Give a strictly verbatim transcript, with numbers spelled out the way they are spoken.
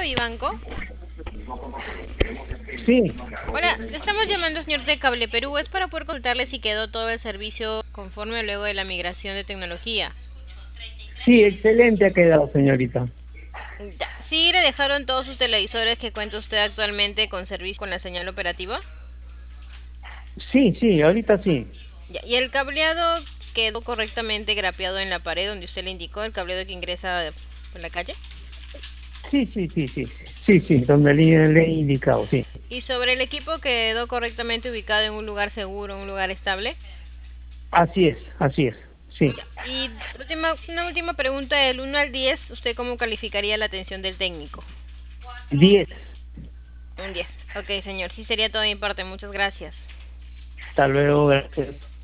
Vivanco? Sí, Hola, le estamos llamando, señor de Cable Perú. Es para poder consultarle si quedó todo el servicio conforme luego de la migración de tecnología. sí, excelente ha quedado, señorita. Ya. ¿Sí le dejaron todos sus televisores que cuenta usted actualmente con servicio con la señal operativa? Sí, sí, ahorita sí. Ya. ¿Y el cableado quedó correctamente grapeado en la pared donde usted le indicó, el cableado que ingresa por la calle? Sí, sí, sí, sí. Sí, sí, donde le, le he indicado, sí. ¿Y sobre el equipo quedó correctamente ubicado en un lugar seguro, en un lugar estable? Así es, así es, sí. Y última, una última pregunta, del uno al diez, ¿usted cómo calificaría la atención del técnico? Diez. Un diez. Ok, señor, sí sería todo de mi parte, muchas gracias. Hasta luego, gracias.